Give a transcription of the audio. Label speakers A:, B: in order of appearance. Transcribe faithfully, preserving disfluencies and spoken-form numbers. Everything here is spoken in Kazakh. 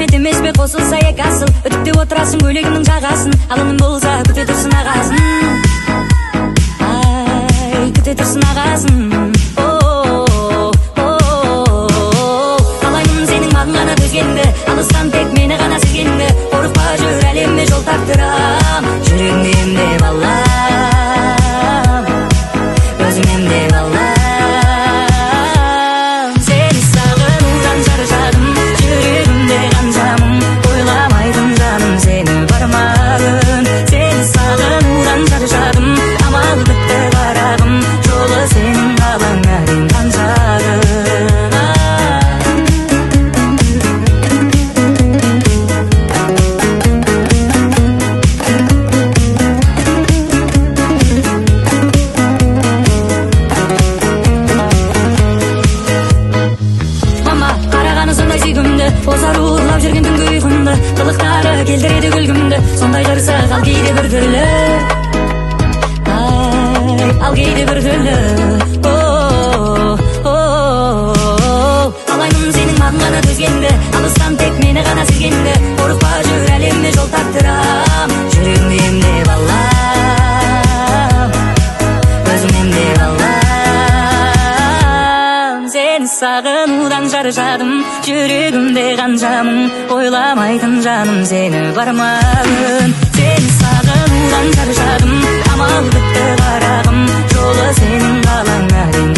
A: үміт емес пе қосылса екі асыл, өтіп деп отырасың көйлегімнің жағасын, алының болса күте тұрсын ағасын, ай күте тұрсын ағасын. Қалаймын сенің маған ғана төзгенді, алыстан тек мені ғана сезгенді, қорықпа жүр әлемме жол тартырам, жүрегімде емдеп алам, өзім емдеп алам. Сені сағынудан шаршадым, жүрегімде қаншамын, ойламайтын жаным сені бармағын. Сені сағынудан шаршадым, амал бітті қарағым, жолы сенің қалаңа дейін қаншағын. Озар ұрлап жүрген түнгі ұйқымды, қылықтары келтіреді күлгімді, сондай қырсық ал кейде бір түрлі, ай, ал кейде бір түрлі. Қалаймын сенің маған ғана төзгенді, алыстан тек мені ғана сезгенді, қорықпа жүр әлемме жол тартырам, жүрегімді емдеп алам, өзім емдеп алам. Сені сағынудан шаршадым, жүрегімде қаншамын, ойламайтын жаным сені бармағын. Сені сағынудан шаршадым, амал бітті қарағым, жолы сенің қалаңа дейін